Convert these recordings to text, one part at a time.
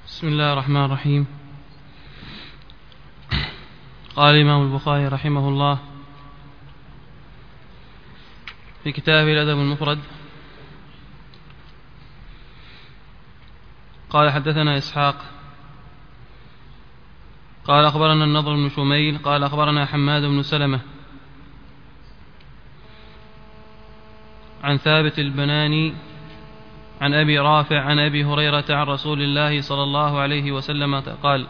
بسم الله الرحمن الرحيم. قال الإمام البخاري رحمه الله في كتابه الأدب المفرد: قال حدثنا إسحاق قال أخبرنا النضر بن شميل قال أخبرنا حماد بن سلمة عن ثابت البناني عن أبي رافع عن أبي هريرة عن رسول الله صلى الله عليه وسلم قال: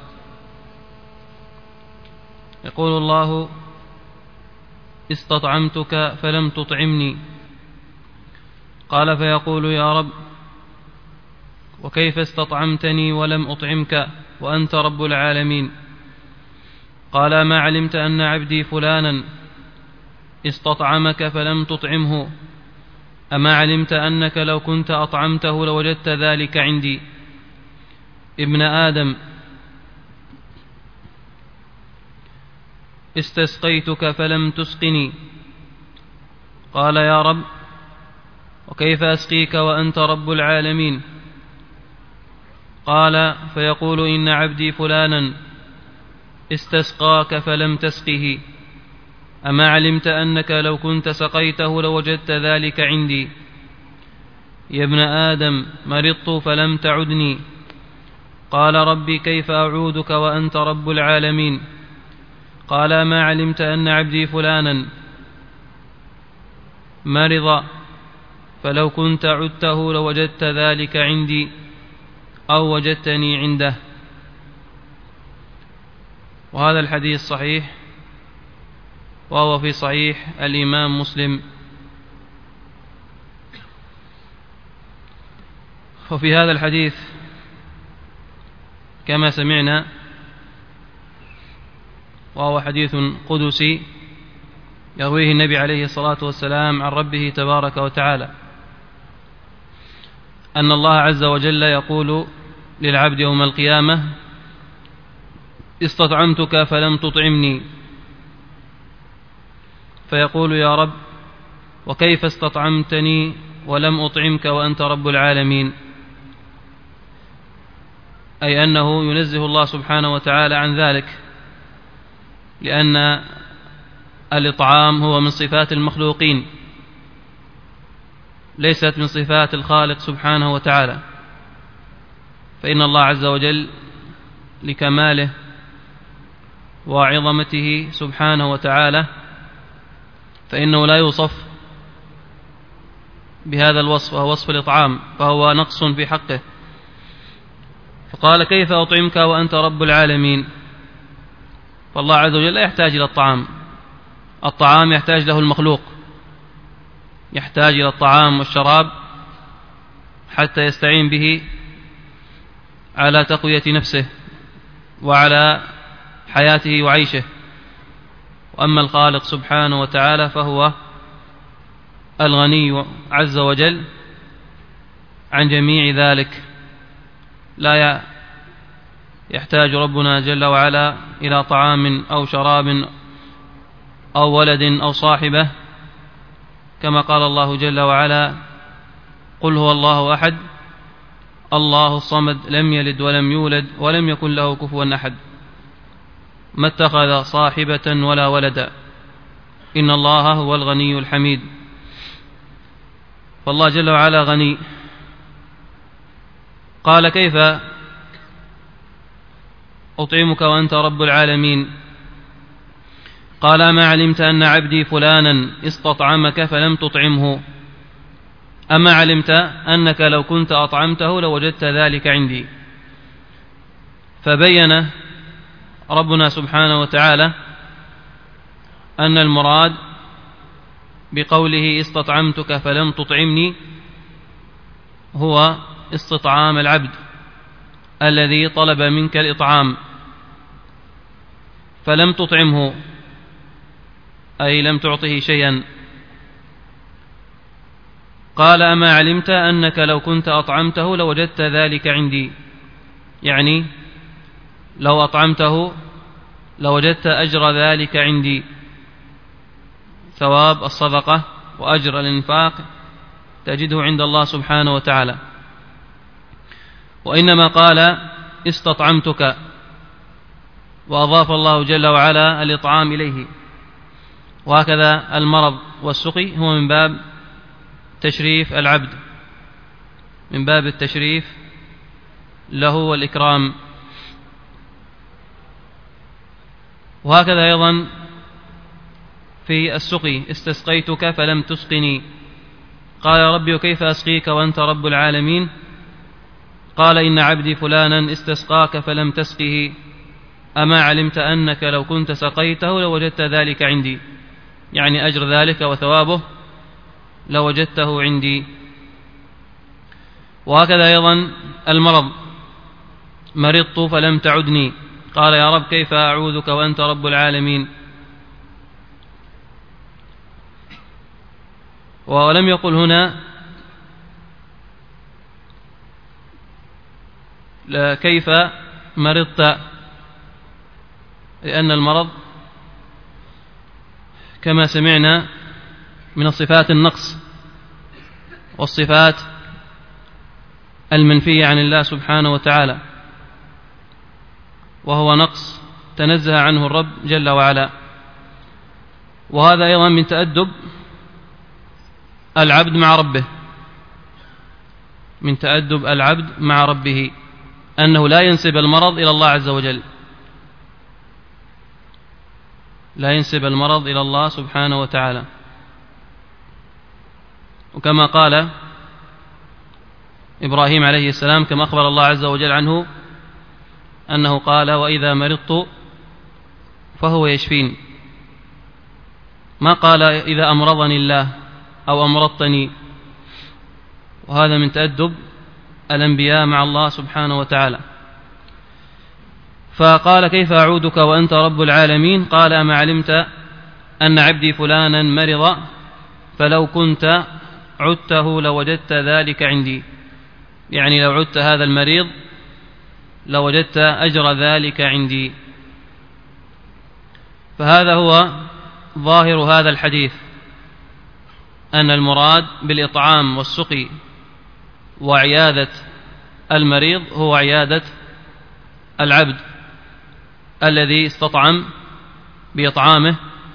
يقول الله: استطعمتك فلم تطعمني. قال فيقول: يا رب، وكيف استطعمتني ولم أطعمك وأنت رب العالمين؟ قال: ما علمت أن عبدي فلانا استطعمك فلم تطعمه؟ أما علمت أنك لو كنت أطعمته لوجدت ذلك عندي؟ ابن آدم، استسقيتك فلم تسقني. قال: يا رب، وكيف أسقيك وأنت رب العالمين؟ قال فيقول: إن عبدي فلانا استسقاك فلم تسقه. أما علمت أنك لو كنت سقيته لوجدت ذلك عندي؟ يا ابن آدم، مرضت فلم تعدني. قال: ربي، كيف أعودك وأنت رب العالمين؟ قال: ما علمت أن عبدي فلانا مرض فلو كنت عدته لوجدت ذلك عندي أو وجدتني عنده. وهذا الحديث صحيح، وهو في صحيح الإمام مسلم. وفي هذا الحديث كما سمعنا، وهو حديث قدسي يرويه النبي عليه الصلاة والسلام عن ربه تبارك وتعالى، أن الله عز وجل يقول للعبد يوم القيامة: استطعمتك فلم تطعمني. فيقول: يا رب، وكيف استطعمتني ولم أطعمك وأنت رب العالمين؟ أي أنه ينزه الله سبحانه وتعالى عن ذلك، لأن الإطعام هو من صفات المخلوقين، ليست من صفات الخالق سبحانه وتعالى. فإن الله عز وجل لكماله وعظمته سبحانه وتعالى فإنه لا يوصف بهذا الوصف، وهو وصف الإطعام، فهو نقص في حقه. فقال: كيف أطعمك وأنت رب العالمين؟ فالله عز وجل لا يحتاج إلى الطعام، الطعام يحتاج له المخلوق، يحتاج إلى الطعام والشراب حتى يستعين به على تقوية نفسه وعلى حياته وعيشه. وأما الخالق سبحانه وتعالى فهو الغني عز وجل عن جميع ذلك، لا يحتاج ربنا جل وعلا إلى طعام أو شراب أو ولد أو صاحبة، كما قال الله جل وعلا: قل هو الله أحد الله الصمد لم يلد ولم يولد ولم يكن له كفوا أحد، ما اتخذ صاحبة ولا ولدا، إن الله هو الغني الحميد. فالله جل وعلا غني. قال: كيف أطعمك وأنت رب العالمين؟ قال: ما علمت أن عبدي فلانا استطعمك فلم تطعمه؟ أما علمت أنك لو كنت أطعمته لوجدت ذلك عندي؟ فبين ربنا سبحانه وتعالى أن المراد بقوله استطعمتك فلم تطعمني هو استطعام العبد الذي طلب منك الإطعام، فلم تطعمه أي لم تعطه شيئا. قال: أما علمت أنك لو كنت أطعمته لوجدت ذلك عندي؟ يعني لو أطعمته لوجدت أجر ذلك عندي، ثواب الصدقة وأجر الإنفاق تجده عند الله سبحانه وتعالى. وإنما قال استطعمتك، وأضاف الله جل وعلا الإطعام إليه. وهكذا المرض والسقي هو من باب تشريف العبد، من باب التشريف له والإكرام. وهكذا أيضا في السقي: استسقيتك فلم تسقني، قال يا ربي وكيف أسقيك وأنت رب العالمين؟ قال إن عبدي فلانا استسقاك فلم تسقه، أما علمت أنك لو كنت سقيته لوجدت ذلك عندي، يعني أجر ذلك وثوابه لوجدته عندي. وهكذا أيضا المرض: مرضت فلم تعدني، قال يا رب كيف أعوذك وأنت رب العالمين؟ ولم يقل هنا كيف مرضت، لأن المرض كما سمعنا من الصفات النقص والصفات المنفية عن الله سبحانه وتعالى، وهو نقص تنزه عنه الرب جل وعلا. وهذا أيضا من تأدب العبد مع ربه، من تأدب العبد مع ربه أنه لا ينسب المرض إلى الله عز وجل، لا ينسب المرض إلى الله سبحانه وتعالى. وكما قال إبراهيم عليه السلام، كما أخبر الله عز وجل عنه أنه قال وإذا مرضت فهو يشفين، ما قال إذا أمرضني الله أو أمرضتني. وهذا من تأدب الأنبياء مع الله سبحانه وتعالى. فقال كيف أعودك وأنت رب العالمين؟ قال أما علمت أن عبدي فلانا مرض فلو كنت عدته لوجدت ذلك عندي، يعني لو عدت هذا المريض لوجدت أجر ذلك عندي. فهذا هو ظاهر هذا الحديث، أن المراد بالإطعام والسقي وعيادة المريض هو عيادة العبد الذي استطعم بإطعامه،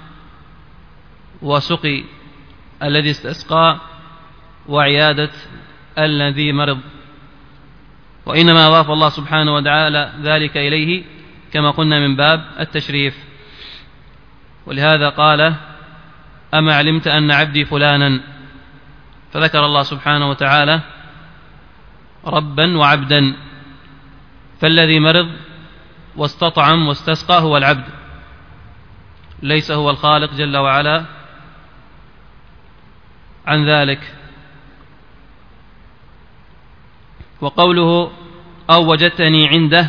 وسقي الذي استسقى، وعيادة الذي مرض. وإنما أضاف الله سبحانه وتعالى ذلك إليه كما قلنا من باب التشريف. ولهذا قال أما علمت أن عبدي فلانا، فذكر الله سبحانه وتعالى ربا وعبدا، فالذي مرض واستطعم واستسقى هو العبد، ليس هو الخالق جل وعلا عن ذلك. وقوله أو وجدتني عنده،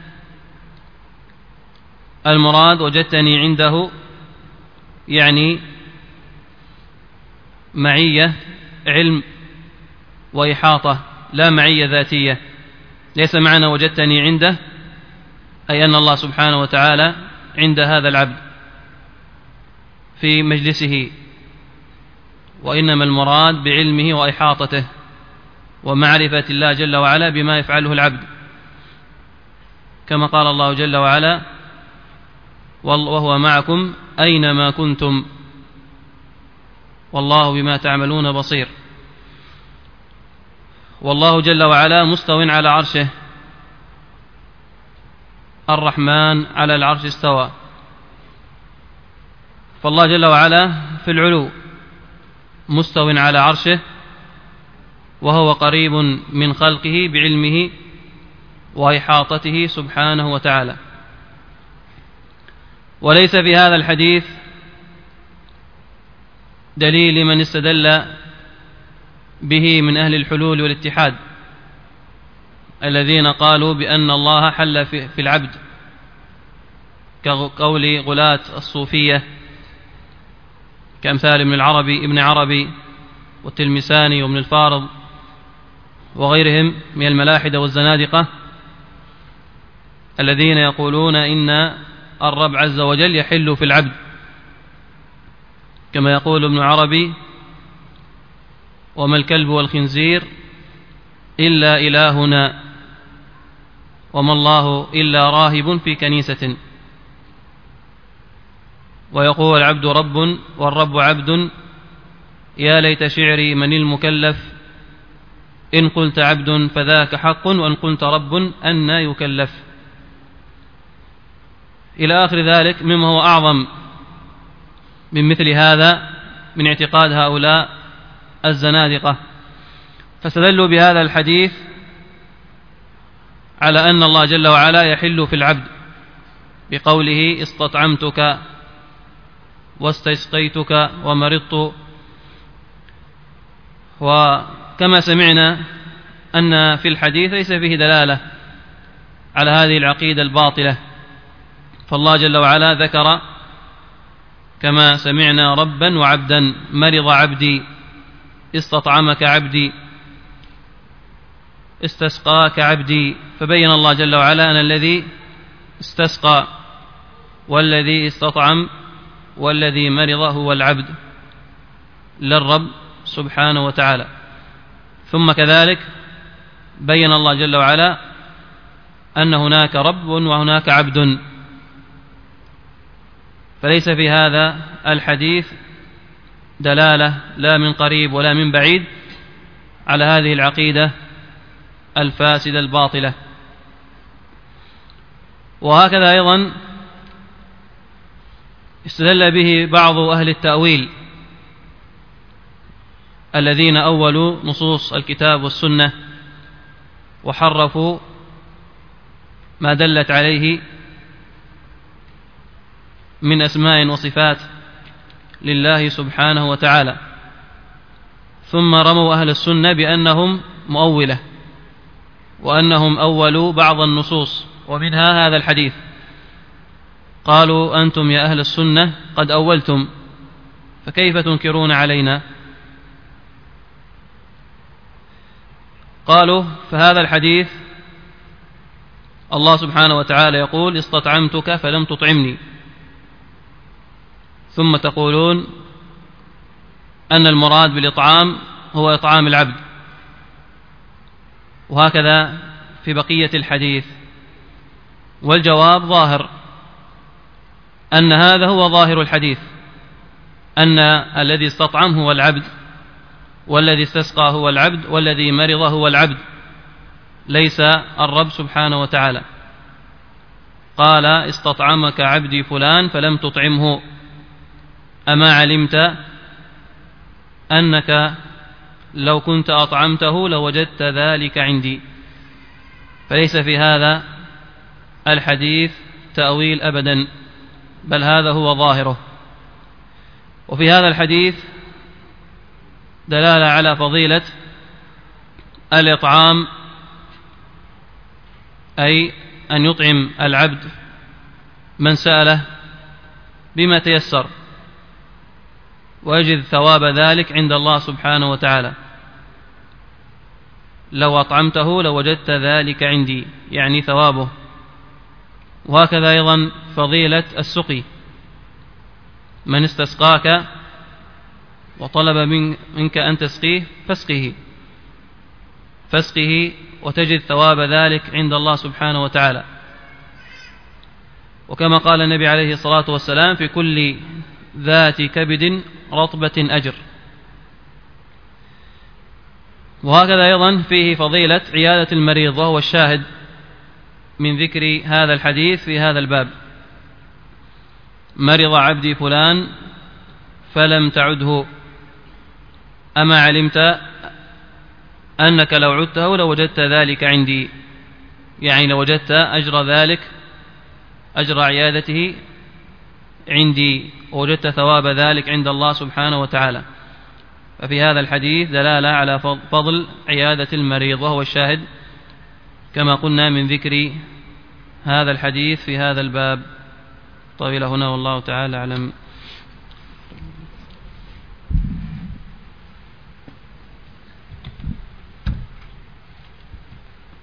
المراد وجدتني عنده يعني معية علم وإحاطة، لا معية ذاتية. ليس معنى وجدتني عنده أي أن الله سبحانه وتعالى عند هذا العبد في مجلسه، وإنما المراد بعلمه وإحاطته ومعرفة الله جل وعلا بما يفعله العبد، كما قال الله جل وعلا وهو معكم أينما كنتم والله بما تعملون بصير. والله جل وعلا مستو على عرشه، الرحمن على العرش استوى، فالله جل وعلا في العلو مستو على عرشه، وهو قريب من خلقه بعلمه وإحاطته سبحانه وتعالى. وليس في هذا الحديث دليل لمن استدل به من أهل الحلول والاتحاد الذين قالوا بأن الله حل في العبد، كقول غلاة الصوفية كأمثال ابن عربي والتلمساني وابن الفارض وغيرهم من الملاحدة والزنادقة الذين يقولون إن الرب عز وجل يحل في العبد، كما يقول ابن عربي وما الكلب والخنزير إلا إلهنا، وما الله إلا راهب في كنيسة. ويقول العبد رب والرب عبد، يا ليت شعري من المكلف، إن قلت عبد فذاك حق، وإن قلت رب أن يكلف، إلى آخر ذلك مما هو أعظم من مثل هذا من اعتقاد هؤلاء الزنادقة. فاستدلوا بهذا الحديث على أن الله جل وعلا يحل في العبد بقوله استطعمتك واستسقيتك ومرضت. وكما سمعنا أن في الحديث ليس فيه دلالة على هذه العقيدة الباطلة، فالله جل وعلا ذكر كما سمعنا ربا وعبدا، مرض عبدي، استطعمك عبدي، استسقاك عبدي، فبين الله جل وعلا أن الذي استسقى والذي استطعم والذي مرض هو العبد للرب سبحانه وتعالى. ثم كذلك بين الله جل وعلا أن هناك رب وهناك عبد، فليس في هذا الحديث دلالة لا من قريب ولا من بعيد على هذه العقيدة الفاسدة الباطلة. وهكذا أيضا استدل به بعض أهل التأويل الذين أولوا نصوص الكتاب والسنة وحرفوا ما دلت عليه من أسماء وصفات لله سبحانه وتعالى، ثم رموا أهل السنة بأنهم مؤولة وأنهم أولوا بعض النصوص ومنها هذا الحديث. قالوا أنتم يا أهل السنة قد أولتم، فكيف تنكرون علينا؟ قالوا فهذا الحديث الله سبحانه وتعالى يقول استطعمتك فلم تطعمني، ثم تقولون أن المراد بالإطعام هو إطعام العبد، وهكذا في بقية الحديث. والجواب ظاهر أن هذا هو ظاهر الحديث، أن الذي استطعم هو العبد، والذي استسقى هو العبد، والذي مرض هو العبد، ليس الرب سبحانه وتعالى. قال استطعمك عبدي فلان فلم تطعمه، أما علمت أنك لو كنت أطعمته لوجدت ذلك عندي. فليس في هذا الحديث تأويل أبدا، بل هذا هو ظاهره. وفي هذا الحديث دلالة على فضيلة الإطعام، أي أن يطعم العبد من سأله بما تيسر، ويجد ثواب ذلك عند الله سبحانه وتعالى. لو أطعمته لوجدت ذلك عندي، يعني ثوابه. وهكذا أيضا فضيلة السقي، من استسقاك وطلب منك أن تسقيه فاسقه وتجد ثواب ذلك عند الله سبحانه وتعالى. وكما قال النبي عليه الصلاة والسلام في كل ذات كبد رطبة أجر. وهكذا أيضا فيه فضيلة عيادة المريض، وهو الشاهد من ذكر هذا الحديث في هذا الباب. مرض عبدي فلان فلم تعده، أما علمت أنك لو عدته لوجدت ذلك عندي، يعني لوجدت أجر ذلك، أجر عيادته عندي، ووجدت ثواب ذلك عند الله سبحانه وتعالى. ففي هذا الحديث دلالة على فضل عيادة المريض، وهو الشاهد كما قلنا من ذكر هذا الحديث في هذا الباب. طويل هنا والله تعالى أعلم.